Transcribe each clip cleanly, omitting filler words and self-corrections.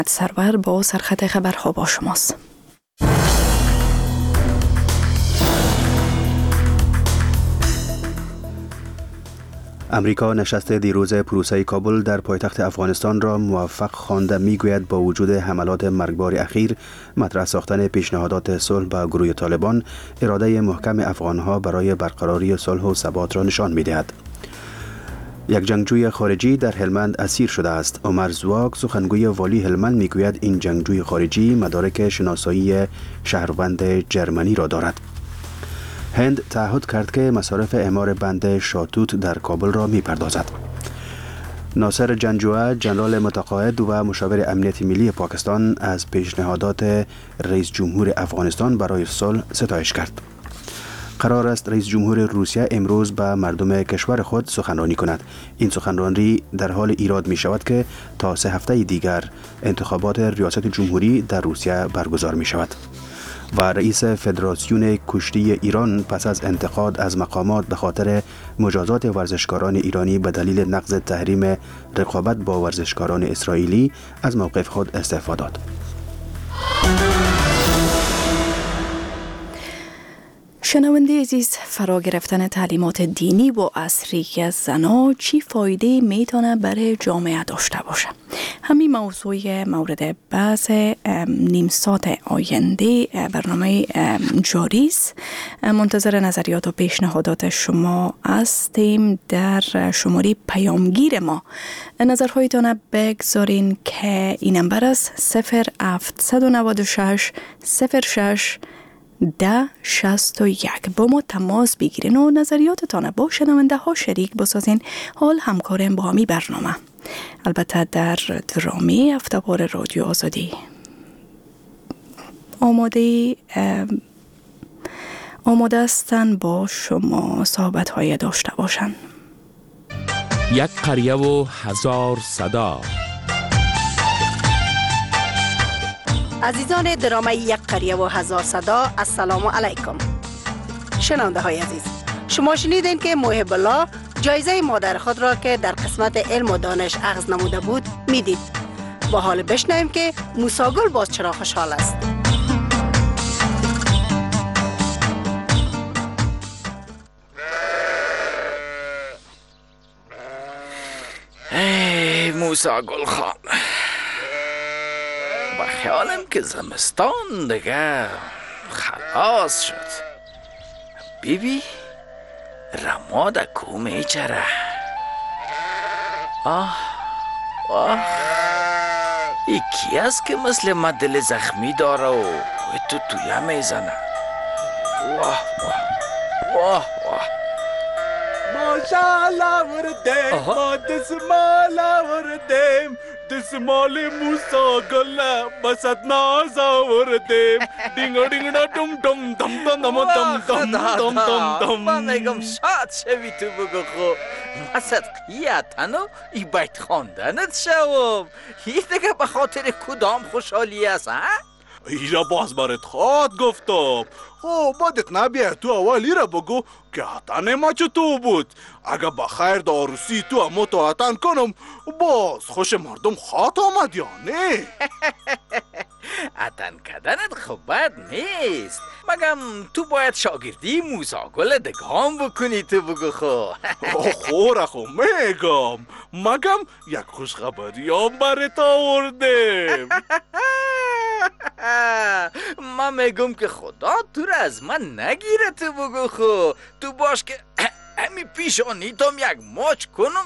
سرور با سرخط خبرها با شماست. امریکا نشست دیروز پروسه کابل در پایتخت افغانستان را موفق خوانده. میگوید با وجود حملات مرگبار اخیر، مطرح ساختن پیشنهادات صلح با گروه طالبان اراده محکم افغانها برای برقراری صلح و ثبات را نشان می‌دهد. یک جنگجوی خارجی در هلمند اسیر شده است. عمر زواگ، سخنگوی والی هلمند، میگوید این جنگجوی خارجی مدارک شناسایی شهروند جرمنی را دارد. هند تعهد کرد که مصارف اعمار بند شاتوت در کابل را می‌پردازد. ناصر جنگجوی، ژنرال متقاعد و مشاور امنیت ملی پاکستان، از پیشنهادات رئیس جمهور افغانستان برای صلح ستایش کرد. قرار است رئیس جمهور روسیه امروز به مردم کشور خود سخنرانی کند. این سخنرانی در حال ایراد می شود که تا 3 هفته دیگر انتخابات ریاست جمهوری در روسیه برگزار می شود. و رئیس فدراسیون کشتی ایران پس از انتقاد از مقامات به خاطر مجازات ورزشکاران ایرانی به دلیل نقض تحریم رقابت با ورزشکاران اسرائیلی از موقف خود استعفا داد. شنونده عزیز، فرا گرفتن تعلیمات دینی و عصری از زنان چی فایده میتونه برای جامعه داشته باشه؟ همین موضوع مورد بحث نیم ساعت آینده برنامه جاری است. منتظر نظریات و پیشنهادات شما هستیم. در شماره پیامگیر ما نظرهایتان بگذارین که این نمبر است 0796 06 1061. با ما تماس بگیرین و نظریاتتان با شنونده ها شریک بسازین. حال همکاریم با همی برنامه، البته در درامی هفته‌وار رادیو آزادی، آماده هستن با شما صحبت های داشته باشن. یک قریه و 1000 صدا. عزیزان درامه یک قریه و 1000 صدا، السلام علیکم. شنونده های عزیز، شما شنیدین که محب الله جایزه مادر خود را که در قسمت علم و دانش اخذ نموده بود میدید. با حال بشنویم که موسی گل باز چرا خوشحال است. ای موسی گل خان، با خیالم که زمستان دیگه خلاص شد. بیبی رماد کو میچره. آه ای کی است که مثل من دل زخمی داره و تو تویه میزنه؟ واه ماشاءالله وردیم ما دسمالا وردیم دسمال موسی گل بسد نازا وردیم دینگ دینگ دم دم دم دم دم دم دم دم دم. من میگم شاد شوی تو بگو خو مسد قیتنو ای بیت خواندنت شوم. هی دیگه به خاطر کدام خوشحالی است ها؟ ایرا باز برات خواد گفتم. بادت نبیه تو اولی را بگو که حتن ما چطور بود. اگه بخیر داروسی تو امو تو حتن کنم باز خوش مردم خواد آمد یا نه؟ حتن کردنت خوب بد نیست، مگم تو باید شاگردی موسی گل دگام بکنی تو بگو خو. خورخو میگم مگم یک خوشخبری هم برات آوردم. من میگم که خدا تو را از من نگیره تو بگو خو. تو باش که همی پیشانی تام یک ماچ کنم.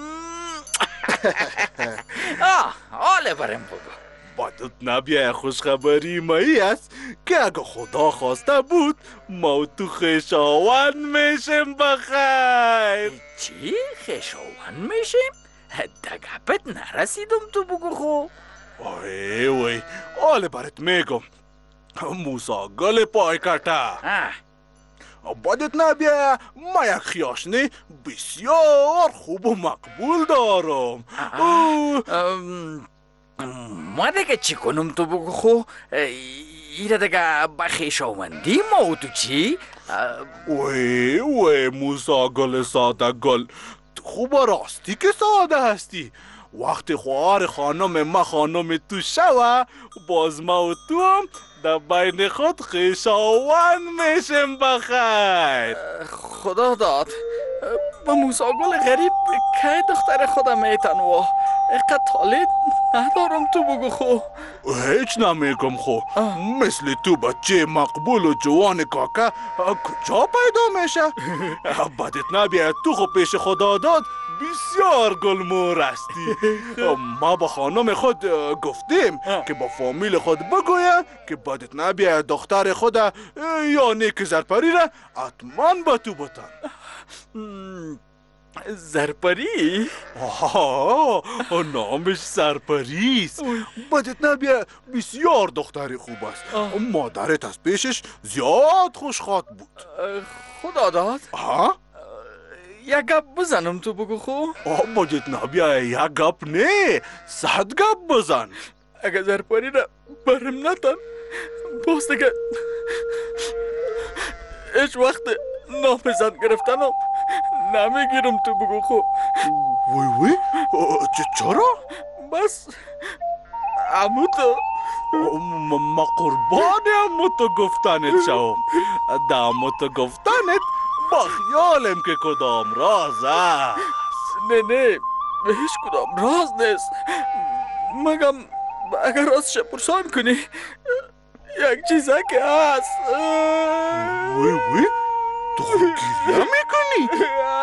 حاله برم بگو. بادت نبیه خوشخبری مایی است که اگه خدا خواسته بود ما تو خیشاون میشیم بخیر. چی؟ خیشاون میشیم؟ دگپت نرسیدم تو بگو خو. وای حاله برات میگم موسی گل پای کتا. بادت نبیه ما یک خیاشنی بسیار خوب و مقبول دارم. ما دیگه چی کنم تو بگو خو؟ ایره دیگه بخیشاوندی ما تو چی؟ وای موسی گل ساده گل، تو خوب راستی که ساده هستی وقتی خواهر خانم ما خانم تو شوه باز ما و تو هم در بین خود خویشاوند میشیم بخیر. خدا داد با موساگل غریب که دختر خودم میتنوا اقدر طالب ندارم تو بگو خو. هیچ نمیگم خو. مثل تو بچه مقبول و جوان کاکا کجا پیدا میشه؟ بدت نبیاد تو خو پیش خدا داد بسیار گلمور هستی. ما با خانم خود گفتیم که با فامیل خود بگویم که بدت نبیاد دختر خود یا نیک زرپری را حتما با تو بتن. زرپری؟ نامش زرپریست. بدت نبیاد بسیار دختر خوب است. مادرت از پیشش زیاد خوشخواد بود. خدا داد یک گپ بزنم تو بگو خو. بدت نبیاد یک گپ نه 100 گپ بزن. اگه زرپری را برم نتن باز دیگه هیچ وقت نام زن گرفتنم نمیگیرم تو بگو خو. وی چرا؟ بس امو تو ما قربان امو تو گفتنت شوم. در امو تو گفتنت با خیالم که کدام راز است. نه هیچ کدام راز نیست مگم اگر راستش پرسان کنی یک چیزه که هست. وی تو گریه میکنی؟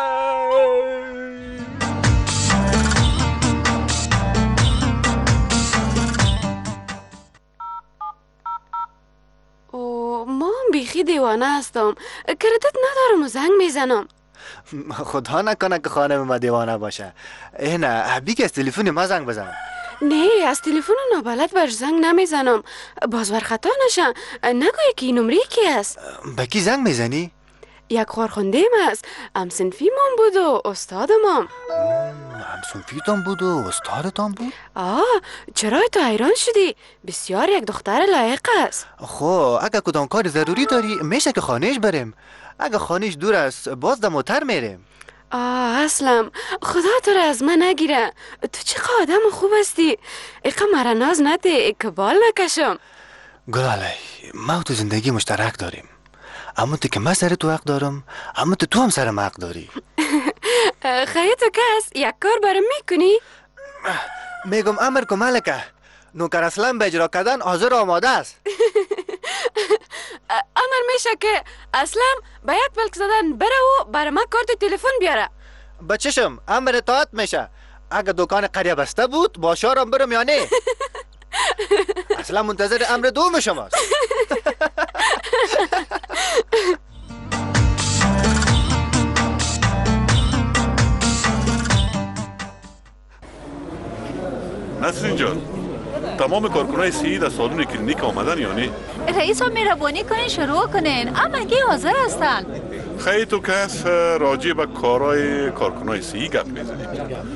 ما بیخی دیوانه هستم. کردت ندارم و زنگ میزنم. خدا نکنه که خانم ما دیوانه باشه. نه بیگه از تلفن ما زنگ بزن. نه از تلفن نابلد برش زنگ نمیزنم باز برخطا نشن. نگوی که این نمره کی است. به کی زنگ میزنی؟ یک خارخوندیم است. همسنفی من بود و استادم. همسنفیتان بود و استادتان بود؟ چرا تو حیران شدی؟ بسیار یک دختر لایق است. خو اگه کدام کار ضروری داری میشه که خانهش بریم. اگه خانهش دور است باز در موتر میریم. اسلم خدا تو را از من نگیره. تو چقدر آدم خوب هستی. اقا مرا ناز نده که بال نکشم. گلاله ما تو زندگی مشترک داریم. اما تو که من سر تو حق دارم اما تو هم سر من حق داری. خیلی تو کس یک کار برام میکنی؟ میگم امر که ملکه نوکر اسلم به اجرا کردن حاضر آماده است. امر میشه که اسلم به یک پلک زدن بره و برای من کارت تلفن بیاره. بچشم امر اطاعت میشه. اگه دکان قریه بسته بود با شارم برم یا نه. اصلا منتظر امر دوم شماست. نسرین جان تمام کارکنای صحی در سالن کلینیک آمدن یا نه؟ رئیس ها مهربانی کنین شروع کنین. اما کی حاضر هستن؟ خیلی تو کس راجع به کارهای کارکنای صحی گپ میزنیم.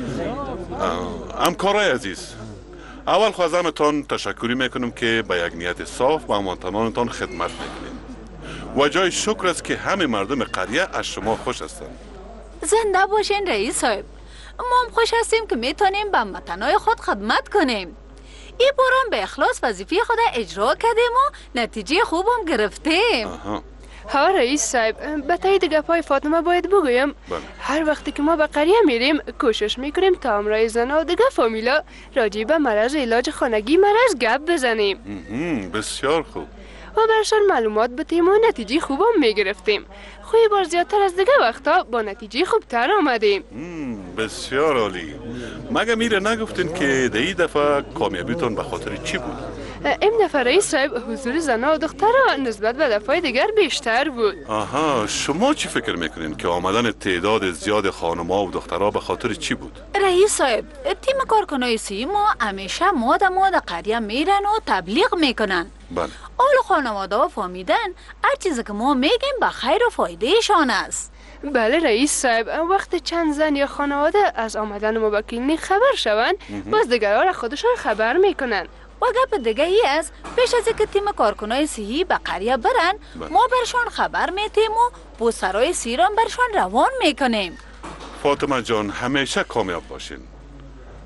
همکارای عزیز اول خو از همتان تشکری میکنم که به یک نیت صاف و هموطنانتان خدمت میکنین و جای شکر است که همه مردم قریه از شما خوش هستند. زنده باشین رئیس صاحب. ما هم خوش هستیم که میتونیم به هموطنای خود خدمت کنیم. این بارم به اخلاص وظیفه خود اجرا کردیم و نتیجه خوبم گرفتیم. ها رئیس صاحب به تایید گپای فاطمه باید بگویم هر وقتی که ما به قریه میریم کوشش میکنیم تا امرای زنا و دیگه فامیلا راجع به مرض علاج خانگی مرض گپ بزنیم. بسیار خوب. و برشان معلومات بتیم و نتیجه خوبم میگرفتیم. خوی بار زیادتر از دیگه وقتا با نتیجه خوبتر آمدیم. بسیار عالی. مگه میره نگفتین که این دفعه کامیابیتون به خاطر چی بود؟ این دفعه رئیس صاحب حضور زنها و دخترها نسبت به دفعه دیگر بیشتر بود. شما چی فکر میکنین که آمدن تعداد زیاد خانم‌ها و دخترها به خاطر چی بود؟ رئیس صاحب تیم کارکنای صحی ما همیشه ماد قریه میرن و تبلیغ میکنن. بله. اول خانواده ها فهمیدن هر چیزی که ما میگیم به خیر و فایده شان است. بله رئیس صاحب وقت چند زن یا خانواده از آمدن ما به کلینیک خبر شوند باز دیگرها را خودشان خبر میکنن. و گپ دیگه ای است پیش از اینکه تیم کارکنای صحی به قریه برن ما برشان خبر میتیم و پوسترهای سیران برشان روان میکنیم. فاطمه جان همیشه کامیاب باشین.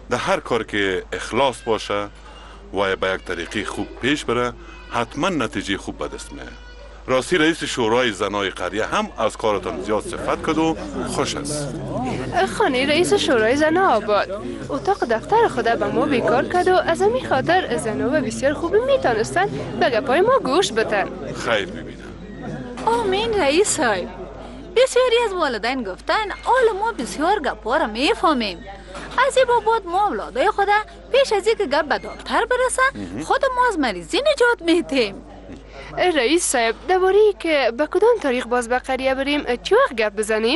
در هر کار که اخلاص باشه و به یک طریقی خوب پیش بره حتما نتیجه خوب به دست میاد. راستی رئیس شورای زنای قریه هم از کارتان زیاد صفت کرد و خوش است. خانه رئیس شورای زنا آباد اتاق دفتر خود به ما بیکار کرد و از همین خاطر زنا و بسیار خوبی میتونستن به گپای ما گوش بدن. خیر ببینم. آمین رئیس صاحب. بسیاری از والدین گفتن حال ما بسیار گپا را میفهمیم. از این بابت ما اولادای خود پیش از اینکه گپ به دکتر برسه خود ما از مریضی نجات میدیم. رئیس صاحب درباره که به کدام طریق باز به قریه بریم چی وقت گپ بزنیم؟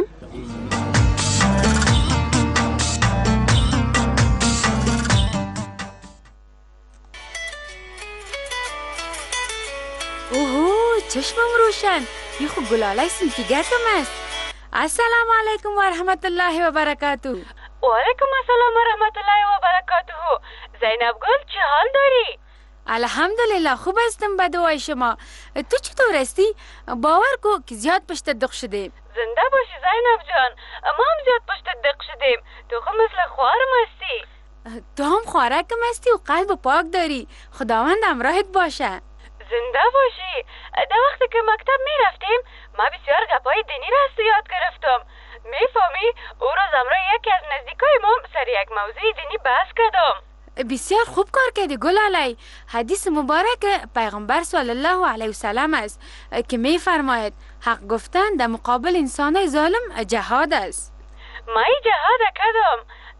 اوه چشمم روشن. یه خوب گلاله سنفیگرتم است. السلام علیکم و رحمت الله و برکاته. و علیکم السلام و رحمت الله و برکاته. زینب گل چه حال داری؟ الحمدلله خوب هستم به دعای شما. تو چطور هستی؟ باور کو که زیاد پشت دق شدیم. زنده باشی زینب جان. ما هم زیاد پشت دق شدیم. تو خود مثل خوارم هستی. تو هم خوارکم هستی و قلب پاک داری. خداوند همراهت باشه. زنده باشی. در وقتی که مکتب می رفتیم ما بسیار گپای دینی را از یاد گرفتم. میفهمی او روز امروز یکی از نزدیکای ما سر یک موضوع دینی بحث کردم. بسیار خوب کار کردی گل علی. حدیث مبارک پیغمبر صلی الله علیه و سلم است که می فرماید حق گفتن در مقابل انسان ظالم جهاد است. ما ای جهاد کردم.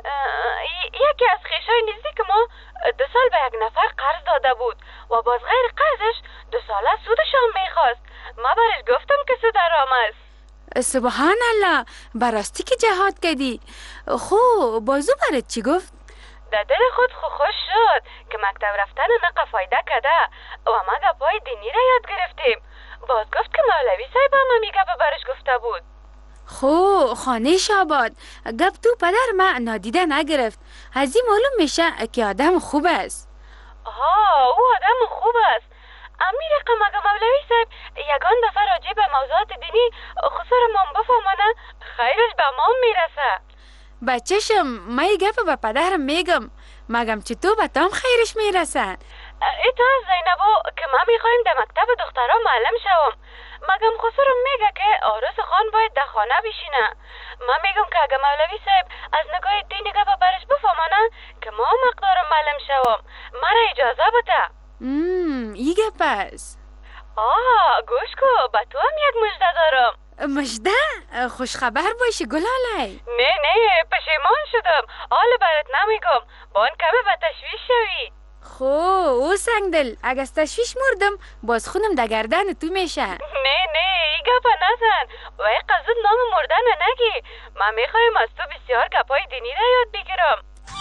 یکی از خویشای نزدیک ما 2 سال به یک نفر قرض داده بود و باز غیر قرضش 2 ساله سودشان میخواست. ما برش گفتم که سود حرام است. سبحان الله. براستی که جهاد کردی. خو بازو برات چی گفت؟ در دل خود خوش شد که مکتب رفتن نقه فایده کده و ما گپای دینی را یاد گرفتیم. باز گفت که مولوی صاحب هم همی گپ برش گفته بود. خو خانه شاباد گپ تو پدر ما نادیده نگرفت. از این معلوم میشه که آدم خوب است. او آدم خوب است. امیر قمگه مولوی صاحب یگان دفعه راجع به موضوعات دینی خسر ما بفهمانه خیرش به ما میرسه. بچه‌شم ما یه گپ به پدرم میگم مگم چه تو به تام خیرش میرسن. ایتا زینبو که ما میخوایم در مکتب دخترها معلم شوم. مگم خسرم میگه که عروس خان باید در خانه بشینه. ما میگم که اگه مولوی صاحب از نگاه دینی گپ برش بفهمانه که ما مقدارم معلم شوم. مرا اجازه بده. ای گپ است. گوش کو به تو هم یک مژده دارم. مژده؟ خوش خبر باشی گلاله. نه پشیمان شدم. حال برات نمیگم با اون کمه به تشویش شوی. خو او سنگدل اگه از تشویش مردم باز خونم در گردن تو میشه. نه ای گپا نزن و ای قصد نام مردن نگی. من میخوایم از تو بسیار گپای دینی را یاد بگیرم.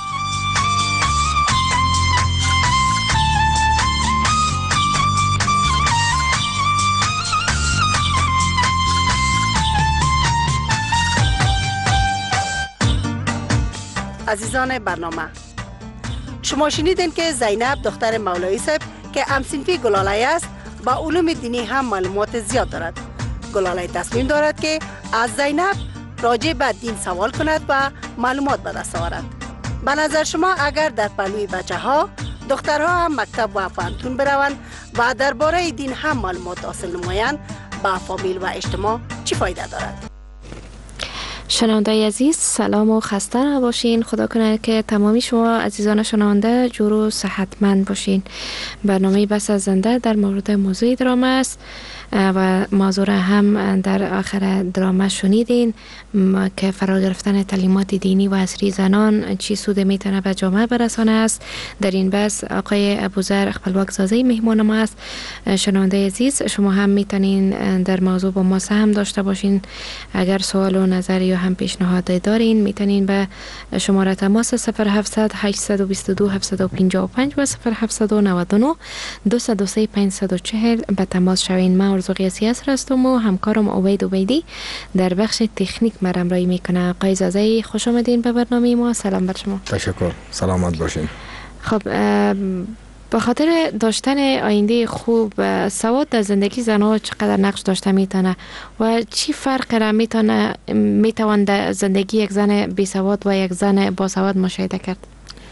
عزیزان برنامه، شما شنیدین که زینب دختر مولوی صاحب که همصنفی گلاله است با علوم دینی هم معلومات زیاد دارد. گلاله تصمیم دارد که از زینب راجع به دین سوال کند و معلومات به دست آورد. به نظر شما اگر در پهلوی بچه ها دخترها هم مکتب و پانتون بروند و درباره دین هم معلومات حاصل نمایند با فامیل و اجتماع چی فایده دارد؟ شنونده عزیز سلام و خسته نباشین. خدا کنه که تمامی شما عزیزان شنونده جور و صحتمند باشین. برنامه بس از زنده در مورد موضوع درام است و موضوع هم در آخر درام شنیدین که فرا گرفتن تعلیمات دینی و عصری زنان چی سود میتونه به جامعه برسانه است. در این بحث آقای ابوذر خپلواک زاده مهمان ما است. شنونده عزیز شما هم میتونین در موضوع با ما سهم داشته باشین. اگر سوال و نظر یا هم پیشنهاد دارین میتونین به شماره تماس 0700 822 755 و 0799 203 540 به تماس شوین. من ارزو قیاسی هستم و همکارم اویدی در بخش تکنیک مرمرایی میکنه. آقای زاده خوش آمدین به برنامه ما. سلام بر شما. تشکر. سلامت باشین. خب به خاطر داشتن آینده خوب سواد در زندگی زنها چقدر نقش داشته میتونه و چی فرق را میتوان در زندگی یک زن بی سواد و یک زن با سواد مشاهده کرد؟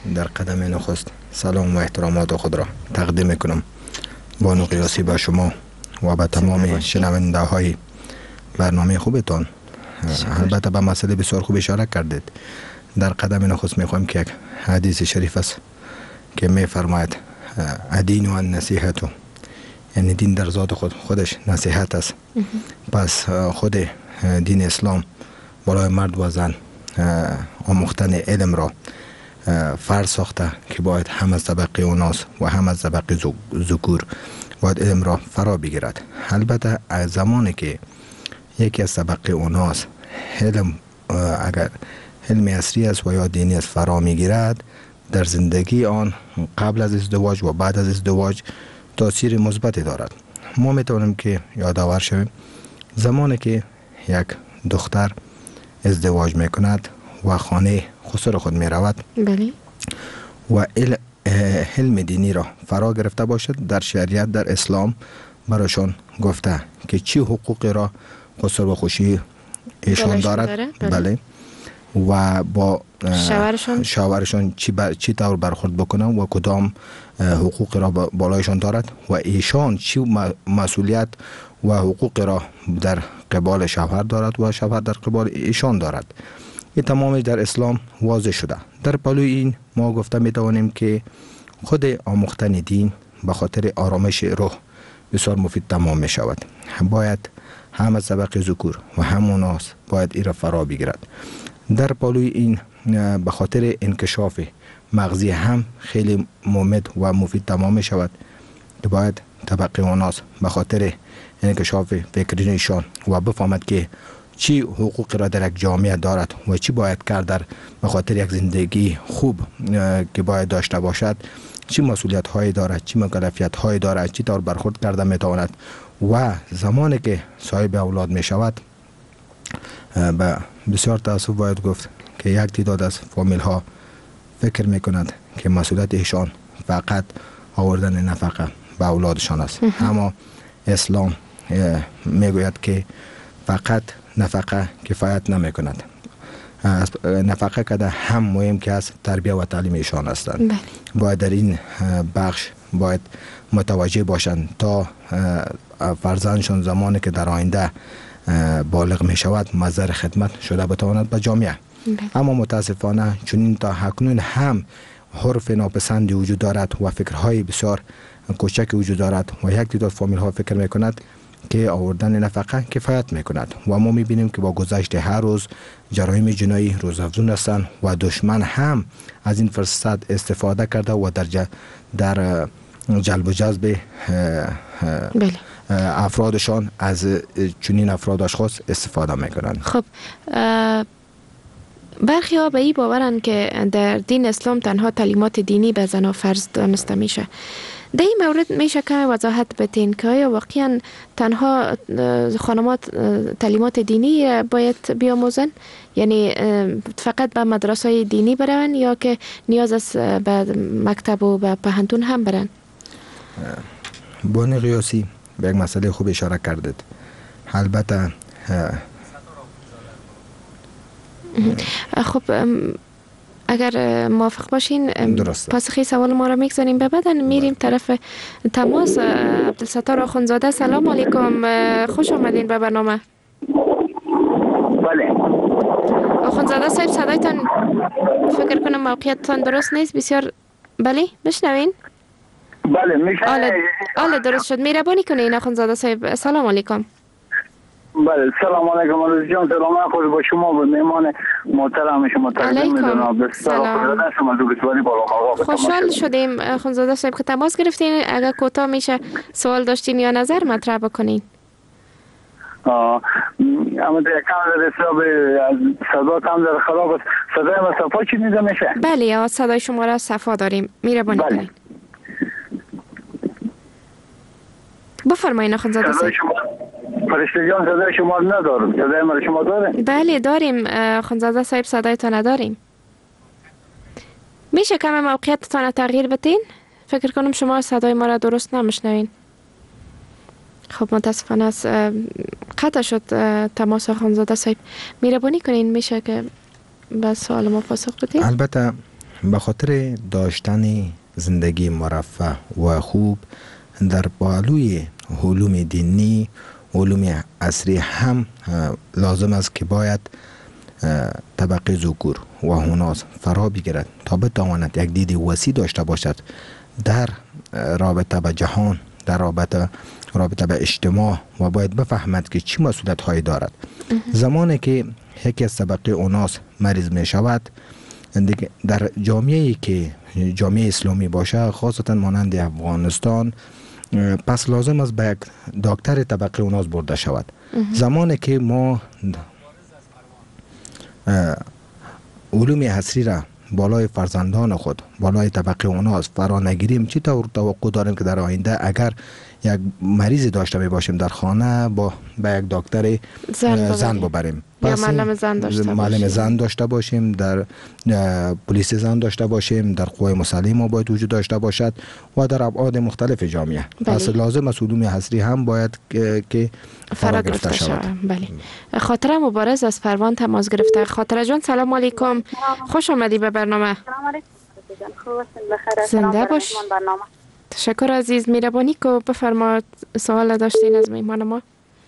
در قدم نخست سلام و احترامات خود را تقدیم کنم بانو قیاسی به شما و به تمام شنونده های برنامه خوبتان. البته به مسئله بسیار خوب اشاره کردید. در قدم نخست میخوایم که یک حدیث شریف است که میفرماید الدین و النصیحت، یعنی دین در ذات خودش نصیحت است. پس خود دین اسلام برای مرد و زن آموختن علم را فرض ساخته که باید هم از طبقه اوناس و هم از طبقه ذکور باید علم را فرا بگیرد. البته از زمانی که یکی از طبقه اوناس علم، اگر علم عصری است و یا دینی است، فرا میگیرد، در زندگی آن قبل از ازدواج و بعد از ازدواج تاثیر مثبتی دارد. ما میتونیم که یادآور شویم زمانی که یک دختر ازدواج میکند و خانه خسر خود میرود و علم دینی را فرا گرفته باشد، در شریعت، در اسلام برایشان گفته که چی حقوقی را خسر و خوشی ایشان دارد. بله. و با شوهرشان چی طور برخورد بکنن و کدام حقوق را بالایشان دارد و ایشان چی مسئولیت و حقوق را در قبال شوهر دارد و شوهر در قبال ایشان دارد. این تمامش در اسلام واضح شده. در پلوی این ما گفته می توانیم که خود آموختن دین به خاطر آرامش روح بسیار مفید تمام می شود. باید هم از طبقه ذکور و هم اوناس باید این را فرا بگیرد. در پلوی این به خاطر انکشاف مغزی هم خیلی مفید و مفید تمام می شود که باید طبقه اوناس به خاطر انکشاف فکری ایشان و بفهمد که چی حقوق را در یک جامعه دارد و چی باید کرد در به خاطر یک زندگی خوب که باید داشته باشد، چی مسئولیت هایی دارد، چی مکلفیت هایی دارد، چی طور برخورد کرده می تواند و زمانی که صاحب اولاد می شود. به بسیار تاسف باید گفت که یک تعداد از فامیل ها فکر می کند که مسئولیت ایشان فقط آوردن نفقه به اولادشان است. اما اسلام می گوید که فقط نفقه کفایت نمی کند. نفقه کده هم مهم که از تربیه و تعلیم ایشان هستند. باید در این بخش باید متوجه باشند تا فرزندشان زمانی که در آینده بالغ می شود مظهر خدمت شده بتواند به جامعه. اما متاسفانه چون تا اکنون هم حرف ناپسندی وجود دارد و فکرهای بسیار کوچک وجود دارد و یک تعداد فامیل ها فکر می کند که آوردن نفقه کفایت می کند و ما می بینیم که با گذشت هر روز جرایم جنایی روزافزون هستند و دشمن هم از این فرصت استفاده کرده و در جلب و جذب افرادشان از چنین افراد اشخاص استفاده می کنند. خب برخی ها به این باورن که در دین اسلام تنها تعلیمات دینی به زنها فرض دانسته میشه. در این مورد میشه کمی وضاحت بدین که آیا واقعا تنها خانمات تعلیمات دینی باید بیاموزن؟ یعنی فقط به مدرسه دینی برن یا که نیاز است به مکتب و به پهنتون هم برن؟ بانی قیاسی به یک مسئله خوب اشاره کردید. البته خب اگر موافق باشین پاسخی سوال ما را میگذاریم به بعدن میریم طرف تماس. عبدالستار آخوندزاده سلام علیکم، خوش آمدین به برنامه. بله آخوندزاده صاحب صدایتان فکر کنم موقعیتتان درست نیست بسیار. بله بشنوین؟ بله میشه. آله درست شد. مهربانی کنین آخوندزاده صاحب. سلام علیکم. بله سلام علیکم عزیز جان، سلام خوش با شما و مهمان محترم شما تقدیم می‌کنم. بسیار خوشحال شدیم خانزاده صاحب که تماس گرفتین. اگر کوتاه میشه سوال داشتین یا نظر مطرح بکنین. اما در کم صدا کم در خراب است. صدای ما صفا چی میده میشه؟ بله صدای شما را صفا داریم. مهربانی کنین. بفرمایید خانزاده صاحب. فرشته جان صدای شما ندارم. صدای ما شما داره؟ بله داریم خانزاده صاحب، صدایتان نداریم. میشه کم موقعیتتان تغییر بدین؟ فکر کنم شما صدای ما را درست نمیشنوین. خب متاسفانه است قطع شد تماس خانزاده صاحب. مهربانی کنین میشه که به سوال ما پاسخ بدین؟ البته به خاطر داشتن زندگی مرفه و خوب در پالوی علوم دینی، علوم عصری هم لازم است که باید طبقه ذکور و هناز فرا بگیرد تا بتواند یک دید وسیع داشته باشد در رابطه به جهان، در رابطه به اجتماع و باید بفهمد که چی مسئولیت هایی دارد. زمانی که یکی از طبقه اوناس مریض می شود، در جامعه‌ای که جامعه اسلامی باشه، خاصتا مانند افغانستان، پس لازم است به یک دکتر طبقه اوناس برده شود. زمانی که ما علوم عصری را بالای فرزندان خود، بالای طبقه اوناس فرا نگیریم، چی طور توقع داریم که در آینده اگر یک مریضی داشته می باشیم در خانه با یک دکتر زن ببریم، یا معلم زن داشته باشیم، در پلیس زن داشته باشیم، در قوه مسلحه باید وجود داشته باشد و در ابعاد مختلف جامعه. پس لازم است علوم عصری هم باید که فرا گرفته شود. بله. خاطره مبارز از پروان تماس گرفته. خاطره جان سلام علیکم، خوش آمدی به برنامه. سلام علیکم خوب بخیر. زنده باش. تشکر عزیز. میربانی که بفرمایید سوال داشتین از میهمان ما.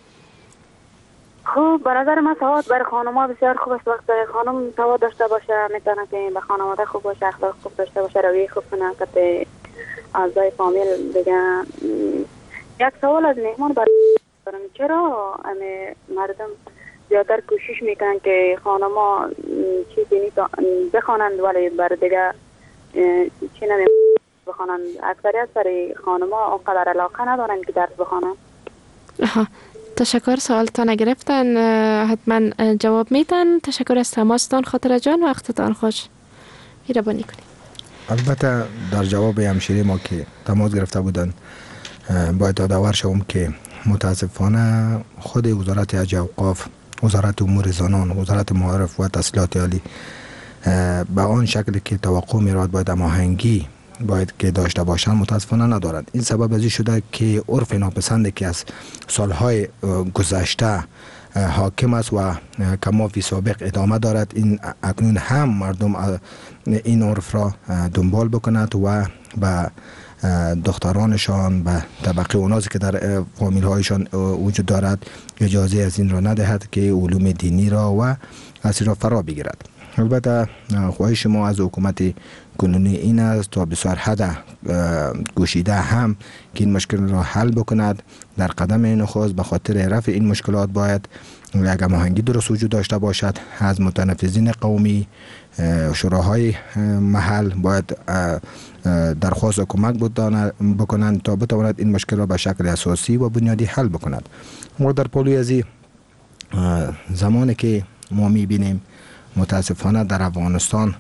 خوب، به نظر من سواد برای خانم‌ها بسیار خوب است. وقتی خانم سواد داشته باشه میتونه که به خانواده خوب باشه، اخلاق خوب داشته باشه، رویه خوب کنه که اعضای فامیل دیگه. یک سوال از میهمان دارم، چرا مردم زیادتر کوشش میکنن که خانم‌ها چی دینی بخوانند ولی بر دیگه چی بخوانند؟ اکثریت برای خانم‌ها اونقدر علاقه ندارن که درس بخوانند. تشکر، سوالتان گرفتن، حتما جواب میدن. تشکر از تماستان خاطره جان، وقتتان خوش. میربانی کنید. البته در جواب همشیره ما که تماس گرفته بودن باید یادآور شوم که متاسفانه خود وزارت حج و اوقاف، وزارت امور زنان، وزارت معارف و تحصیلات عالی به آن شکلی که توقع میراد باید هماهنگی باید که داشته باشند متاسفانه ندارد. این سبب از این شده که عرف ناپسندی که از سالهای گذشته حاکم است و کما فی سابق ادامه دارد، این اکنون هم مردم این عرف را دنبال بکند و به دخترانشان، به طبقه اوناسی که در فامیل هایشان وجود دارد اجازه از این را ندهد که علوم دینی را و عصری را فرا بگیرد. البته خواهش ما از حکومت کنونی این است تا بسیار حد گوشیده هم که این مشکل را حل بکند. در قدم نخست به خاطر رفع این مشکلات باید یک هماهنگی درست وجود داشته باشد. از متنفذین قومی، شوراهای محل باید درخواست کمک بکنند تا بتواند این مشکل را به شکل اساسی و بنیادی حل بکند. ما در پالوی از زمانی که ما میبینیم متاسفانه در افغانستان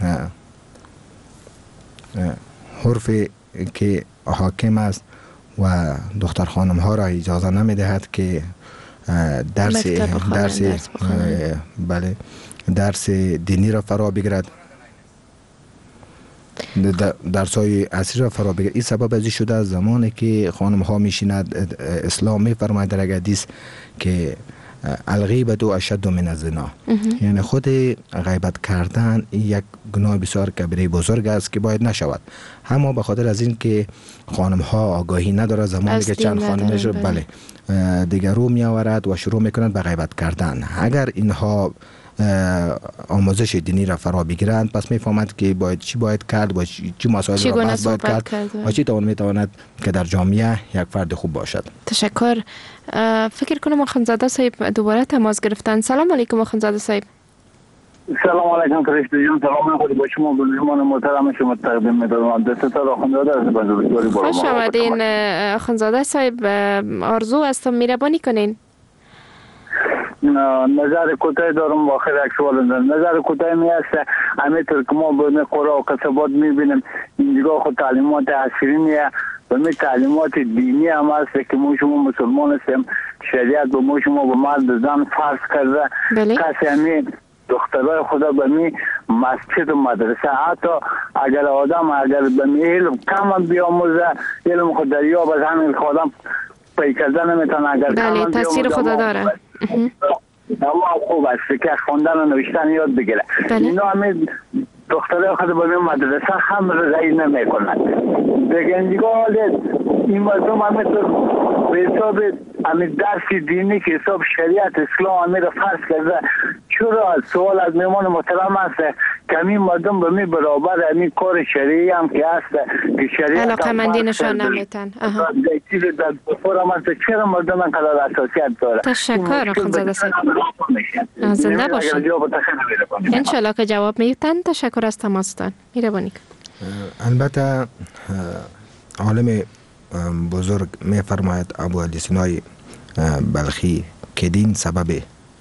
حرفی که حاکم است و دختر خانم ها را اجازه نمی دهد که درس دینی را فرا بگیرد، درسای عصری را فرا بگیرد. این سبب ازی شده زمانی که خانم ها میشیند اسلام میفرماید در یک حدیث که الغیبت اشد من الزنا، یعنی خود غیبت کردن یک گناه بسیار کبیره بزرگ است که باید نشود. اما به خاطر از این که خانم ها آگاهی نداره، زمانی که چند خانمش بله دیگر رو می آورد و شروع میکنند به غیبت کردن. اگر اینها آموزش دینی را فرا بگیرند پس میفهمند که چی باید کرد و چی مسائل را باید کرد و چی میتواند که در جامعه یک فرد خوب باشد. تشکر. فکر کنم اخوندزاده صاحب دوباره تماس گرفتن. سلام علیکم اخوندزاده صاحب. سلام علیکم فرشته جان، سلام خود با شما به مهمان محترم شما تقدیم می‌کنم. دستتان اخوندزاده از بزرگواری با خوش آمدین اخوندزاده صاحب. آرزو هستم میربانی کنین. نظر کوتاه دارم با آخر یک سوال دارم. نظر کوتاه می است همینطور که ما به قرى و قصبات میبینیم اینجا خود تعلیمات عصری نیه و می تعلیمات دینی هم است که ما شما مسلمان هستیم، شریعت به ما شما به مرد زن فرض کرده. کسی همین دخترای خدا به می مسجد و مدرسه، حتی اگر آدم اگر به می علم کم هم بیاموزه، علم خود دریاب از همین خودم پی کرده نمیتونه. اگر بله تاثیر خدا داره. اما خوب است که خوندن و نوشتن یاد بگیره. اینا همه دخترای خود به مدرسه هم رای نمی کنند. دیگه اینجا این مردم همینطور به حساب همین درس دینی که حساب شریعت اسلام همین را فرض کرده. چرا سوال از میمان محترم است که همین مردم به می برابر همین کار شریعی هم که هست که شریعت علاقه مندی نشان نمیتن. چرا مردم انقدر اساسیت داره؟ تشکر خانزاده صاحب. زنده باشید. انشالله که جواب میتن. تشکر از تماستان. میربانی. البته عالم بزرگ میفرماید ابو علی سینای بلخی که دین سبب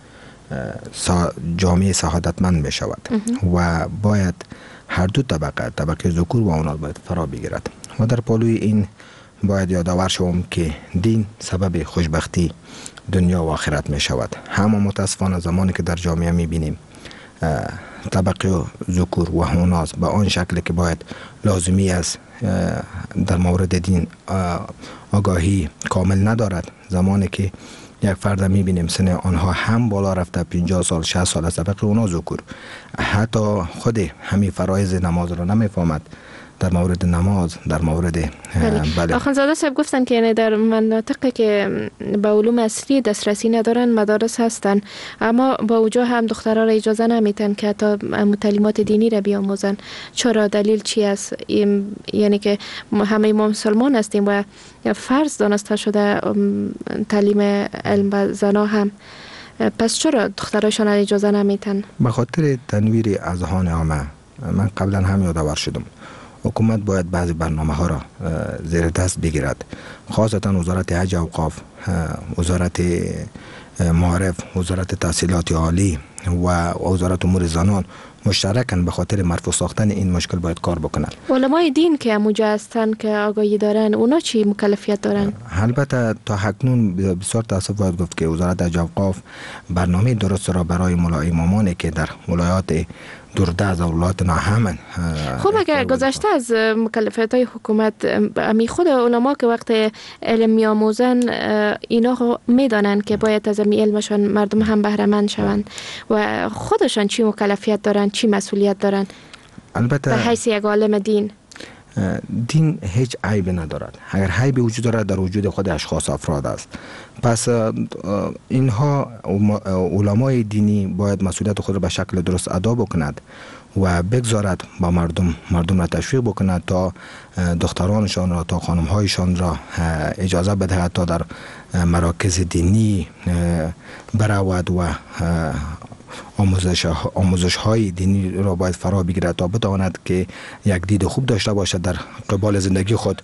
جامعه سعادتمند می شود و باید هر دو طبقه ذکور و اناث باید فرا بگیرد و در پالوی این باید یادآور شوم که دین سبب خوشبختی دنیا و آخرت می شود. اما متاسفانه زمانی که در جامعه می بینیم طبقه ذکور و اناث به آن شکلی که باید لازمی است در مورد دین آگاهی کامل ندارد، زمانی که یک فرد میبینیم سن آنها هم بالا رفته 50 سال 60 سال از طبقه اونا ذکور، حتی خود همین فرایض نماز رو نمیفهمد، در مورد نماز، در مورد بله. آخوندزاده صاحب گفتن که یعنی در مناطقی که به علوم اصلی دسترسی ندارن مدارس هستن، اما با اوجا هم دخترها را اجازه نمیتن که حتی تعلیمات دینی را بیاموزن. چرا؟ دلیل چی است؟ یعنی که همه ما مسلمان هستیم و فرض دانسته شده تعلیم علم به زنا هم، پس چرا دخترایشان را اجازه نمیتن؟ به خاطر تنویر اذهان عامه. من قبلا هم یادآور شدم حکومت باید بعضی برنامه ها را زیر دست بگیرد، خاصتا وزارت حج و اوقاف، وزارت معارف، وزارت تحصیلات عالی و وزارت امور زنان مشترکاً به خاطر مرفوع ساختن این مشکل باید کار بکنند. علمای دین که همونجا هستن که آگاهی دارن، اونا چی مکلفیت دارن؟ البته تا اکنون بسیار تاسف باید گفت که وزارت حج و اوقاف برنامه درست را برای امامانی که در ولایات دوردست و ولایات ناامن. خب اگر گذشته از مکلفیت های حکومت، امی خود علما که وقت علم میاموزن اینا میدانن که باید از امی علمشان مردم هم بهره مند شوند و خودشان چی مکلفیت دارن، چی مسئولیت دارن؟ البته به حیث یک عالم دین دین هیچ عیب ندارد. اگر عیب وجود دارد در وجود خود اشخاص افراد است. پس اینها علمای دینی باید مسئولیت خود را به شکل درست ادا بکند و بگذارد با مردم را تشویق بکند تا دخترانشان را، تا خانمهایشان را اجازه بدهد تا در مراکز دینی برود و آموزش های دینی را باید فرا بگیرد تا بتواند که یک دید خوب داشته باشد در قبال زندگی خود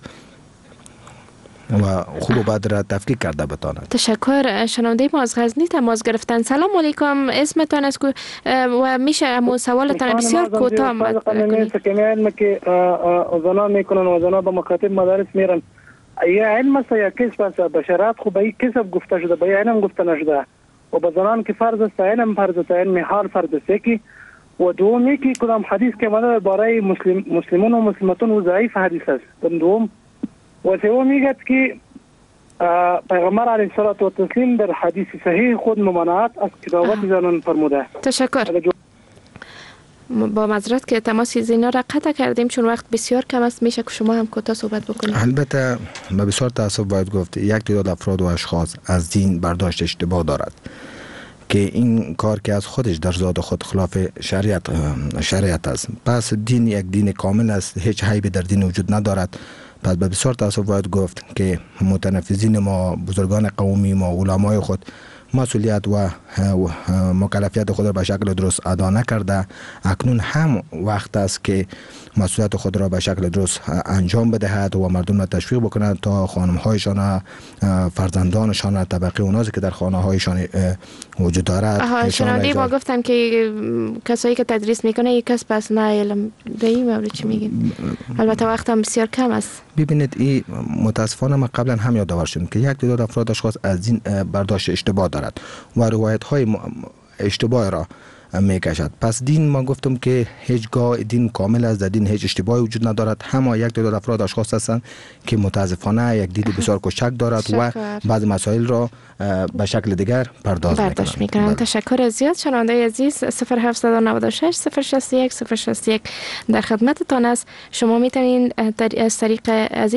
و خوب و بد را تفکیک کرده بتواند. تشکر. شنونده ما از غزنی تماس گرفتن. سلام علیکم، اسمتان از و میشه امو سوالتان بسیار کوتاه کنید؟ که علم که زنا میکنن و زنا به مکاتب مدارس میرن، یا علم است یا کسب است؟ به شرایط خوب به کسب گفته شده، به علم گفته نشده. و به زنان که فرض است علم فرض است، علم حال فرض است. که و دوم یکی کدام حدیث که ماده برای مسلمون و مسلمتون و ضعیف حدیث است. دوم و سوم میگه که پیغمبر علیه الصلاه و تسلیم در حدیث صحیح خود ممانعت از کتابت زنان فرموده. تشکر. با معذرت که تماس زینا را قطع کردیم چون وقت بسیار کم است، میشه که شما هم کوتاه صحبت بکنید. البته به بسیار تاسف باید گفت یک تعداد افراد و اشخاص از دین برداشت اشتباه دارد که این کار که از خودش در ذات خود خلاف شریعت است. پس دین یک دین کامل است، هیچ عیبی در دین وجود ندارد. پس به بسیار تاسف باید گفت که متنفذین ما، بزرگان قومی ما، علمای خود مسئولیت و مکلفیت خود را به شکل درست ادا نکرده. اکنون هم وقت است که مسئولیت خود را به شکل درست انجام بدهد و مردم را تشویق بکند تا خانم‌هایشان، فرزندانشان، طبقه اوناست که در خانه‌هایشان وجود دارد. شنونده ما گفتن که کسایی که تدریس میکنه یک کس پس نه علم. در این مورد چی میگین؟ البته وقت هم بسیار کم است. ببینید این متاسفانه ما قبلا هم یادآور شدیم که یک تعداد افراد اشخاص از این برداشت اشتباه دارد و روایت های اشتباه را میکشد. پس دین ما گفتم که هیچگاه دین کامل است، در دین هیچ اشتباهی وجود ندارد. همه یک تعداد افراد اشخاص هستند که متاسفانه یک دید بسیار کوچک دارد و بعض مسائل را به شکل دیگر برداشت میکنند. تشکر زیاد. شنونده عزیز 0796 061 061 در خدمتتان است. شما میتونین از طریق